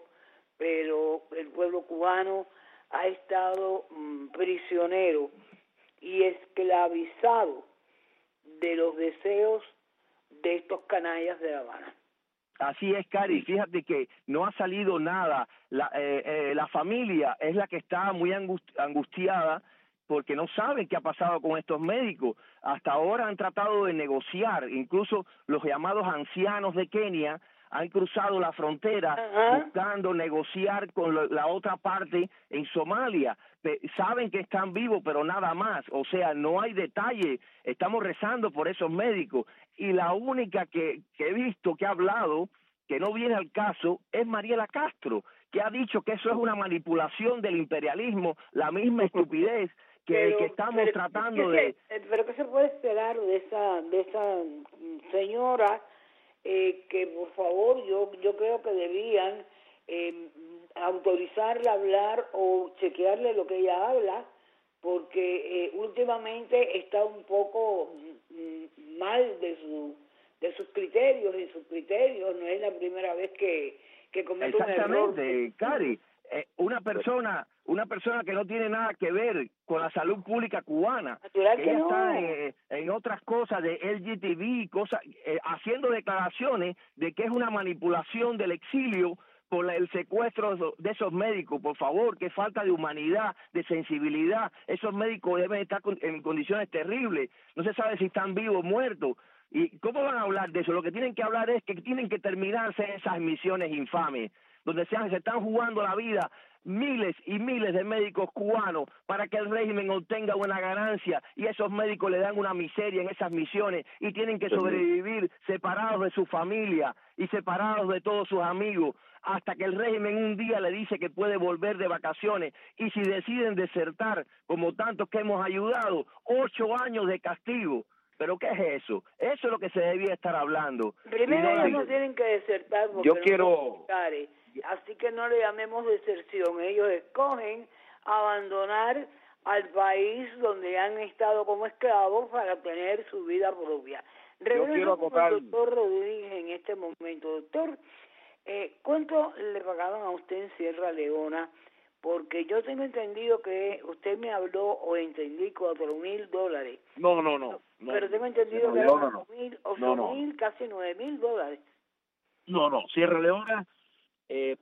pero el pueblo cubano ha estado mmm, prisionero y esclavizado de los deseos de estos canallas de La Habana. Así es, Cari, fíjate que no ha salido nada, la, eh, eh, la familia es la que está muy angust angustiada porque no saben qué ha pasado con estos médicos. Hasta ahora han tratado de negociar, incluso los llamados ancianos de Kenia han cruzado la frontera uh-huh. buscando negociar con lo, la otra parte en Somalia. Pe saben que están vivos, pero nada más. O sea, no hay detalle. Estamos rezando por esos médicos. Y la única que, que he visto que ha hablado, que no viene al caso, es Mariela Castro, que ha dicho que eso es una manipulación del imperialismo, la misma estupidez que, pero, que estamos pero, tratando ¿qué, de... Pero ¿qué se puede esperar de esa, de esa señora? Eh, que por favor yo yo creo que debían eh, autorizarla a hablar o chequearle lo que ella habla, porque eh, últimamente está un poco mm, mal de su de sus criterios y sus criterios no es la primera vez que que comete un error. Exactamente, Cari, eh, una persona una persona que no tiene nada que ver con la salud pública cubana, Natural que que ella no. está en, en otras cosas de L G T B, cosas, eh, haciendo declaraciones de que es una manipulación del exilio por el secuestro de esos médicos. Por favor, qué falta de humanidad, de sensibilidad. Esos médicos deben estar en condiciones terribles. No se sabe si están vivos o muertos. ¿Y cómo van a hablar de eso? Lo que tienen que hablar es que tienen que terminarse esas misiones infames, donde se, se están jugando la vida miles y miles de médicos cubanos para que el régimen obtenga una ganancia, y esos médicos le dan una miseria en esas misiones y tienen que sobrevivir separados de su familia y separados de todos sus amigos, hasta que el régimen un día le dice que puede volver de vacaciones, y si deciden desertar, como tantos que hemos ayudado, ocho años de castigo. ¿Pero qué es eso? Eso es lo que se debía estar hablando. Primero ellos no tienen que desertar porque yo no quiero... Así que no le llamemos deserción. Ellos escogen abandonar al país donde han estado como esclavos para tener su vida propia. Yo quiero acotar... el doctor Rodríguez en este momento. Doctor, eh, ¿cuánto le pagaban a usted en Sierra Leona? Porque yo tengo entendido que usted me habló o entendí cuatro mil dólares. No, no, no, no. Pero tengo entendido Sierra que eran Leona, ocho mil, no. ocho No, no. mil, casi nueve mil dólares. No, no. Sierra Leona eh,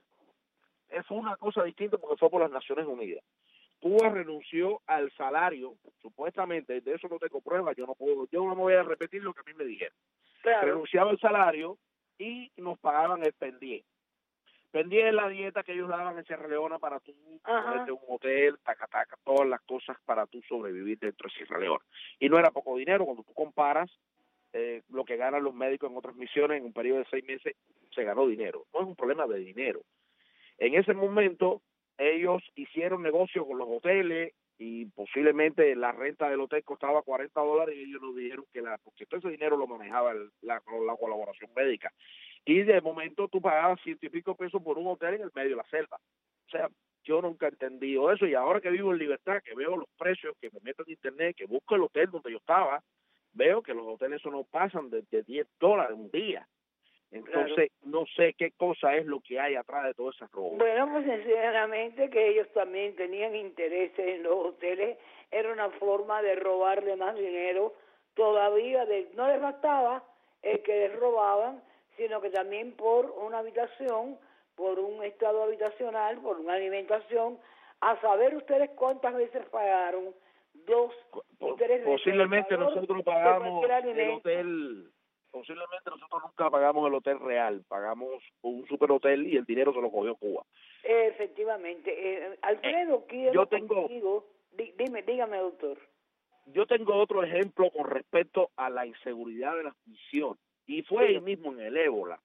fue una cosa distinta porque fue por las Naciones Unidas. Cuba renunció al salario, supuestamente, de eso no tengo pruebas, yo no puedo, yo no me voy a repetir lo que a mí me dijeron. Claro. Renunciaba al salario y nos pagaban el pendiente. Pendiente la dieta que ellos daban en Sierra Leona para tú ponerte un hotel, taca, taca, todas las cosas para tú sobrevivir dentro de Sierra Leona. Y no era poco dinero, cuando tú comparas eh, lo que ganan los médicos en otras misiones en un periodo de seis meses, se ganó dinero. No es un problema de dinero. En ese momento, ellos hicieron negocio con los hoteles y posiblemente la renta del hotel costaba cuarenta dólares y ellos nos dijeron que la, porque todo ese dinero lo manejaba el, la, la colaboración médica. Y de momento tú pagabas ciento y pico pesos por un hotel en el medio de la selva. O sea, yo nunca he entendido eso y ahora que vivo en libertad, que veo los precios, que me meto en internet, que busco el hotel donde yo estaba, veo que los hoteles eso no pasan de, de diez dólares un día. Entonces, claro, no sé qué cosa es lo que hay atrás de todo ese robo. Bueno, pues sinceramente que ellos también tenían intereses en los hoteles, era una forma de robarle más dinero, todavía de, no les bastaba el que les robaban, sino que también por una habitación, por un estado habitacional, por una alimentación, a saber ustedes cuántas veces pagaron, dos y tres veces. Posiblemente nosotros pagamos el hotel... Posiblemente nosotros nunca pagamos el hotel real, pagamos un superhotel y el dinero se lo cogió Cuba. Efectivamente. Eh, Alfredo, quiero yo tengo, contigo, dime, dígame, doctor. Yo tengo otro ejemplo con respecto a la inseguridad de las misiones, y fue ahí mismo en el ébola.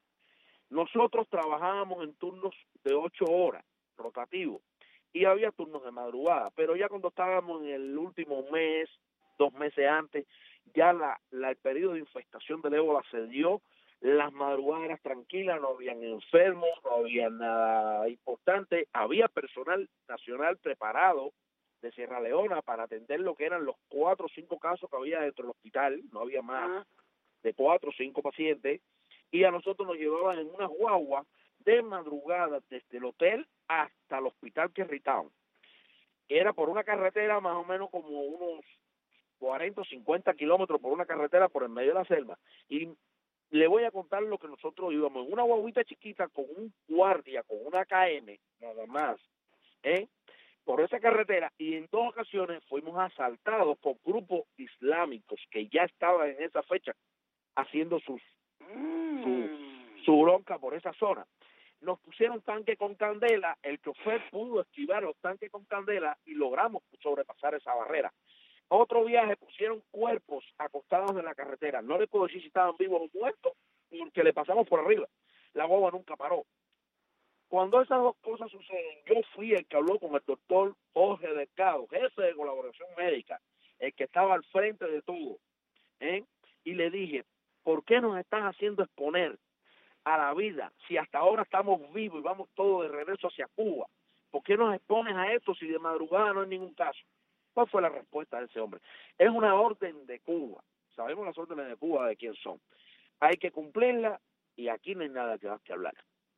Nosotros trabajábamos en turnos de ocho horas, rotativos, y había turnos de madrugada, pero ya cuando estábamos en el último mes, dos meses antes, ya la, la el periodo de infestación del ébola se dio, las madrugadas eran tranquilas, no habían enfermos, no había nada importante, había personal nacional preparado de Sierra Leona para atender lo que eran los cuatro o cinco casos que había dentro del hospital, no había más de cuatro o cinco pacientes, y a nosotros nos llevaban en una guagua de madrugada desde el hotel hasta el hospital Kerry Town. Era por una carretera más o menos como unos cuarenta o cincuenta kilómetros por una carretera por el medio de la selva. Y le voy a contar lo que nosotros íbamos en una guaguita chiquita con un guardia, con una K M, nada más, ¿eh? por esa carretera, y en dos ocasiones fuimos asaltados por grupos islámicos que ya estaban en esa fecha haciendo sus, mm. su, su bronca por esa zona. Nos pusieron tanque con candela, el chofer pudo esquivar los tanques con candela y logramos sobrepasar esa barrera. Otro viaje pusieron cuerpos acostados en la carretera. No les puedo decir si estaban vivos o muertos, porque le pasamos por arriba. La guagua nunca paró. Cuando esas dos cosas suceden, yo fui el que habló con el doctor Jorge Delgado, jefe de colaboración médica, el que estaba al frente de todo, ¿eh? Y le dije, ¿por qué nos estás haciendo exponer a la vida si hasta ahora estamos vivos y vamos todos de regreso hacia Cuba? ¿Por qué nos expones a esto si de madrugada no hay ningún caso? ¿Cuál fue la respuesta de ese hombre? Es una orden de Cuba. Sabemos las órdenes de Cuba de quién son. Hay que cumplirla y aquí no hay nada que más que hablar.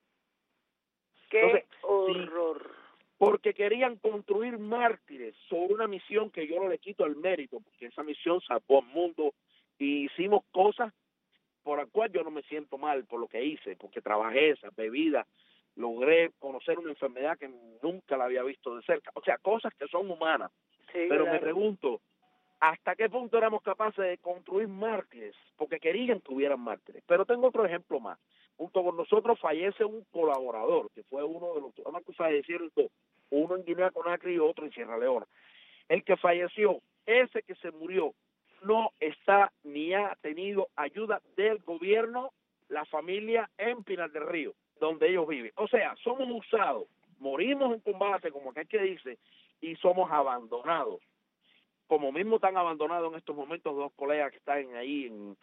¡Qué Entonces, horror! Sí, porque querían construir mártires sobre una misión que yo no le quito el mérito, porque esa misión salvó al mundo y hicimos cosas por las cuales yo no me siento mal por lo que hice, porque trabajé esas bebidas, logré conocer una enfermedad que nunca la había visto de cerca. O sea, cosas que son humanas. Sí, pero claro, me pregunto, ¿hasta qué punto éramos capaces de construir mártires? Porque querían que hubieran mártires. Pero tengo otro ejemplo más. Junto con nosotros fallece un colaborador, que fue uno de los, además que fallecieron dos, uno en Guinea Conakry y otro en Sierra Leona. El que falleció, ese que se murió, no está ni ha tenido ayuda del gobierno, la familia en Pinar del Río, donde ellos viven. O sea, somos usados, morimos en combate, como aquel que dice, y somos abandonados. Como mismo están abandonados en estos momentos dos colegas que están ahí en...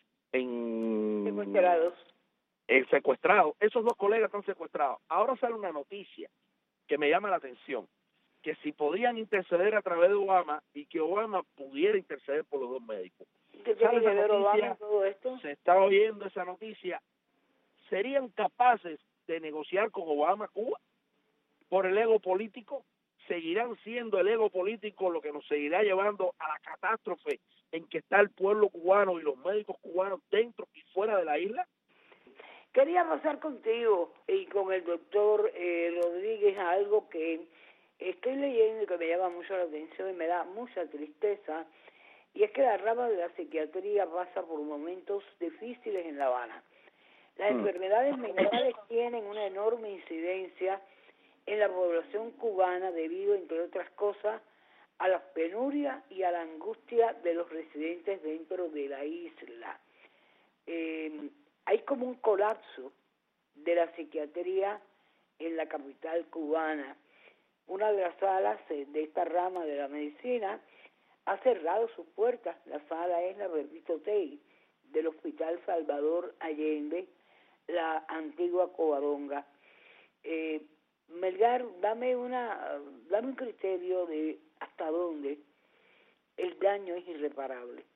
en secuestrados. En secuestrados. Esos dos colegas están secuestrados. Ahora sale una noticia que me llama la atención. que si podían interceder a través de Obama y que Obama pudiera interceder por los dos médicos. ¿Qué tiene que ver Obama en todo esto? Se está oyendo esa noticia. ¿Serían capaces de negociar con Obama Cuba por el ego político? ¿Seguirán siendo el ego político lo que nos seguirá llevando a la catástrofe en que está el pueblo cubano y los médicos cubanos dentro y fuera de la isla? Quería pasar contigo y con el doctor eh, Rodríguez a algo que estoy leyendo y que me llama mucho la atención y me da mucha tristeza, y es que la rama de la psiquiatría pasa por momentos difíciles en La Habana. Las mm. enfermedades mentales tienen una enorme incidencia en la población cubana debido, entre otras cosas, a la penuria y a la angustia de los residentes dentro de la isla. Eh, hay como un colapso de la psiquiatría en la capital cubana. Una de las salas de esta rama de la medicina ha cerrado sus puertas. La sala es la Bernito Tei del Hospital Salvador Allende, la antigua Covadonga. Eh, Melgar, dame una, dame un criterio de hasta dónde el daño es irreparable.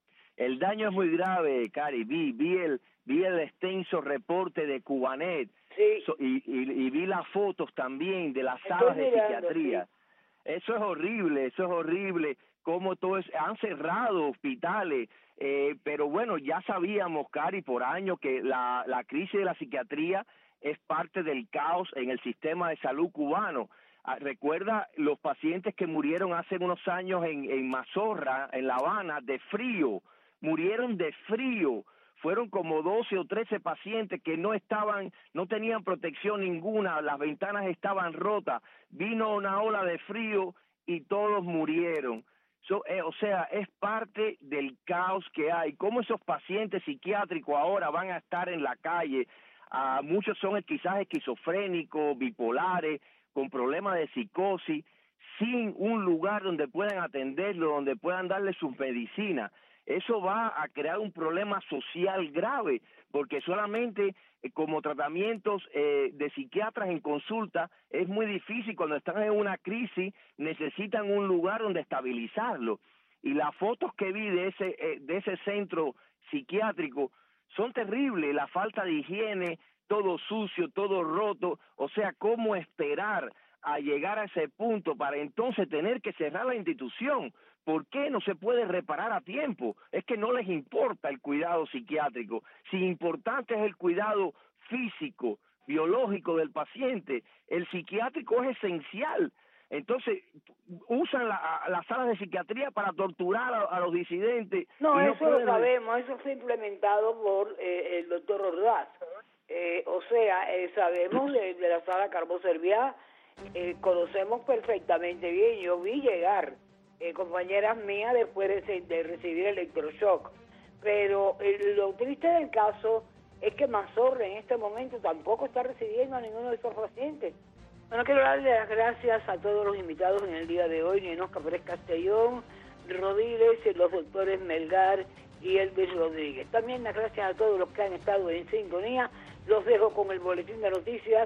El daño es muy grave, Cari. Vi, vi el, vi el extenso reporte de Cubanet. Sí. So, y, y, y vi las fotos también de las salas de mirando, psiquiatría. Sí. Eso es horrible, eso es horrible. Cómo todo es, han cerrado hospitales, eh, pero bueno, ya sabíamos, Cari, por años que la, la crisis de la psiquiatría es parte del caos en el sistema de salud cubano. Ah, recuerda los pacientes que murieron hace unos años en, en Mazorra, en La Habana, de frío, murieron de frío. Fueron como doce o trece pacientes que no estaban, no tenían protección ninguna, las ventanas estaban rotas, vino una ola de frío y todos murieron. So, eh, o sea, es parte del caos que hay. ¿Cómo esos pacientes psiquiátricos ahora van a estar en la calle? Uh, muchos son quizás esquizofrénicos, bipolares, con problemas de psicosis, sin un lugar donde puedan atenderlo, donde puedan darle sus medicinas. Eso va a crear un problema social grave, porque solamente eh, como tratamientos eh, de psiquiatras en consulta es muy difícil. Cuando están en una crisis necesitan un lugar donde estabilizarlo. Y las fotos que vi de ese, eh, de ese centro psiquiátrico son terribles, la falta de higiene, todo sucio, todo roto. O sea, ¿cómo esperar a llegar a ese punto para entonces tener que cerrar la institución? ¿Por qué no se puede reparar a tiempo? Es que no les importa el cuidado psiquiátrico. Si importante es el cuidado físico, biológico del paciente, el psiquiátrico es esencial. Entonces, usan la, las salas de psiquiatría para torturar a, a los disidentes. No, no eso pueden... lo sabemos, eso fue implementado por eh, el doctor Ordaz. Eh, o sea, eh, sabemos de, de la sala Carbó Serviá, eh, conocemos perfectamente bien. Yo vi llegar eh, compañeras mías después de, de recibir electroshock. Pero eh, lo triste del caso es que Mazorra en este momento tampoco está recibiendo a ninguno de esos pacientes. Bueno, quiero darle las gracias a todos los invitados en el día de hoy, Ninosca Pérez Castellón, Rodríguez, los doctores Melgar y Elvis Rodríguez. También las gracias a todos los que han estado en sintonía. Los dejo con el boletín de noticias.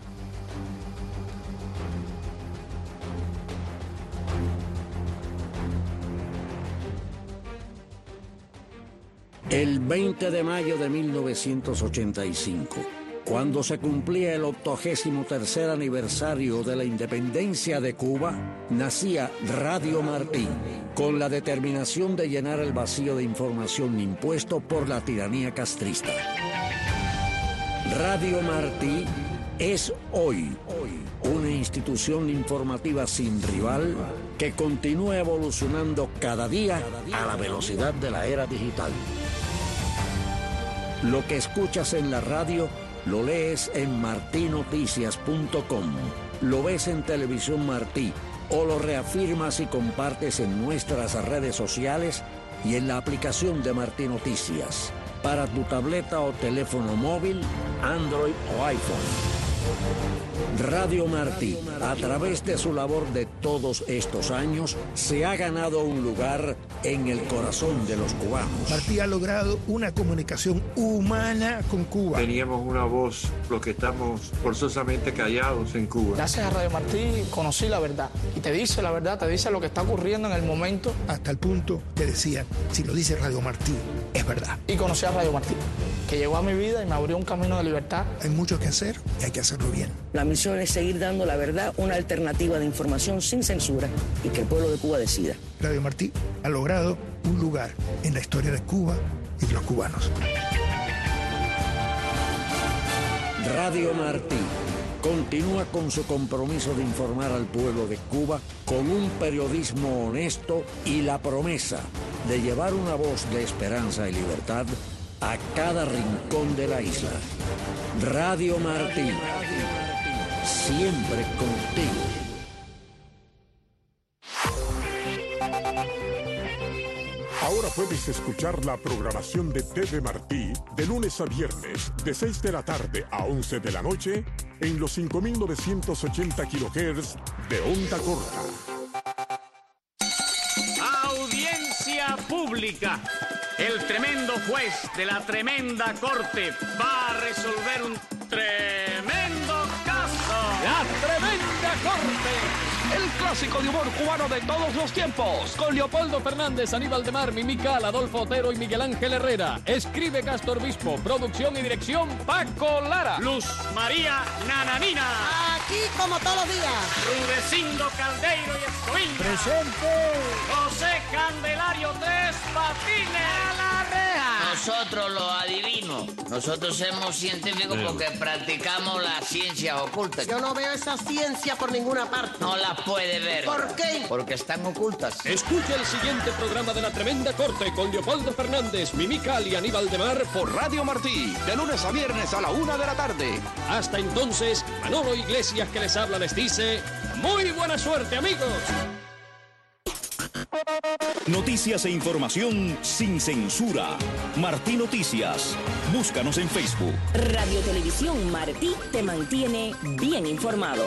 El veinte de mayo de mil novecientos ochenta y cinco, cuando se cumplía el octogésimo tercer aniversario de la independencia de Cuba, nacía Radio Martí, con la determinación de llenar el vacío de información impuesto por la tiranía castrista. Radio Martí es hoy, hoy una institución informativa sin rival que continúa evolucionando cada día a la velocidad de la era digital. Lo que escuchas en la radio lo lees en martí noticias punto com, lo ves en Televisión Martí o lo reafirmas y compartes en nuestras redes sociales y en la aplicación de Martí Noticias para tu tableta o teléfono móvil, Android o iPhone. Radio Martí, a través de su labor de todos estos años, se ha ganado un lugar en el corazón de los cubanos. Martí ha logrado una comunicación humana con Cuba. Teníamos una voz, los que estamos forzosamente callados en Cuba. Gracias a Radio Martí conocí la verdad. Y te dice la verdad, te dice lo que está ocurriendo en el momento. Hasta el punto que decían, si lo dice Radio Martí, es verdad. Y conocí a Radio Martí, que llegó a mi vida y me abrió un camino de libertad. Hay mucho que hacer y hay que hacerlo bien. La misión es seguir dando la verdad, una alternativa de información sin censura y que el pueblo de Cuba decida. Radio Martí ha logrado un lugar en la historia de Cuba y de los cubanos. Radio Martí continúa con su compromiso de informar al pueblo de Cuba con un periodismo honesto y la promesa de llevar una voz de esperanza y libertad a cada rincón de la isla. Radio Martí, siempre contigo. Ahora puedes escuchar la programación de T V Martí de lunes a viernes, de seis de la tarde a once de la noche, en los cinco mil novecientos ochenta kilohertz de onda corta. Audiencia pública. El tremendo juez de la tremenda corte va a resolver un tremendo caso. La tremenda corte. El clásico de humor cubano de todos los tiempos. Con Leopoldo Fernández, Aníbal de Mar, Mimical, Adolfo Otero y Miguel Ángel Herrera. Escribe Castor Bispo. Producción y dirección Paco Lara. Luz María Nananina. Aquí como todos los días. Rudecindo Caldeiro y Escoviña. Presente. José Candelario Tres Patines. A la reja. Nosotros los adivinos. Nosotros somos científicos porque practicamos las ciencias ocultas. Yo no veo esa ciencia por ninguna parte. No las puede ver. ¿Por qué? Porque están ocultas. Escucha el siguiente programa de La Tremenda Corte con Leopoldo Fernández, Mimical y Aníbal de Mar por Radio Martí, de lunes a viernes a la una de la tarde. Hasta entonces, Manolo Iglesias que les habla les dice, ¡muy buena suerte, amigos! Noticias e información sin censura. Martí Noticias. Búscanos en Facebook. Radio Televisión Martí te mantiene bien informado.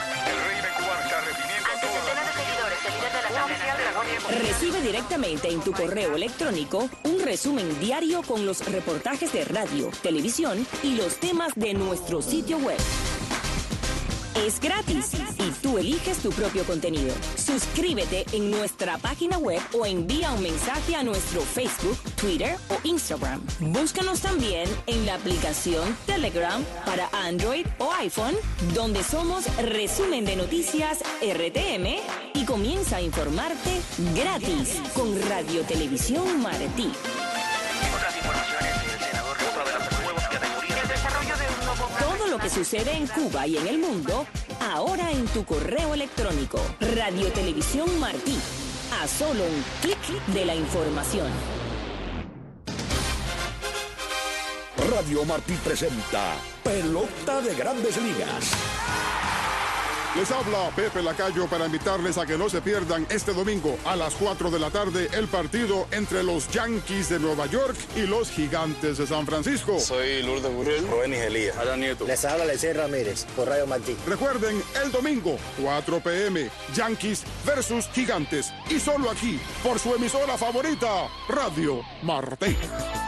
Recibe directamente en tu correo electrónico un resumen diario con los reportajes de radio, televisión y los temas de nuestro sitio web. Es gratis y tú eliges tu propio contenido. Suscríbete en nuestra página web o envía un mensaje a nuestro Facebook, Twitter o Instagram. Búscanos también en la aplicación Telegram para Android o iPhone, donde somos Resumen de Noticias R T M y comienza a informarte gratis con Radio Televisión Martí. Todo lo que sucede en Cuba y en el mundo, ahora en tu correo electrónico. Radio Televisión Martí. A solo un clic de la información. Radio Martí presenta Pelota de Grandes Ligas. Les habla Pepe Lacayo para invitarles a que no se pierdan este domingo a las cuatro de la tarde el partido entre los Yankees de Nueva York y los Gigantes de San Francisco. Soy Lourdes Burrell, Rubén Elías, Adán Nieto. Les habla Lecey Ramírez por Radio Martí. Recuerden, el domingo, cuatro p m, Yankees versus Gigantes. Y solo aquí, por su emisora favorita, Radio Martí.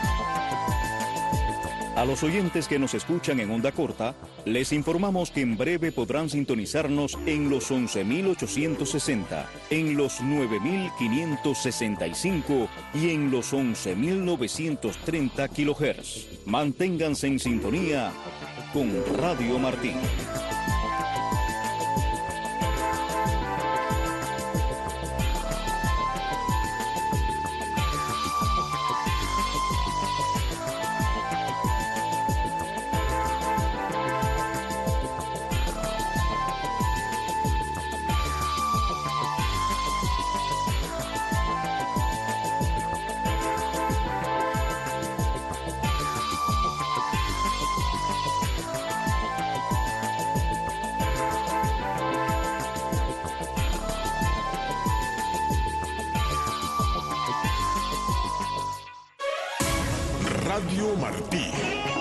A los oyentes que nos escuchan en onda corta, les informamos que en breve podrán sintonizarnos en los once mil ochocientos sesenta, en los nueve mil quinientos sesenta y cinco y en los once mil novecientos treinta kilohertz. Manténganse en sintonía con Radio Martí. Radio Martí,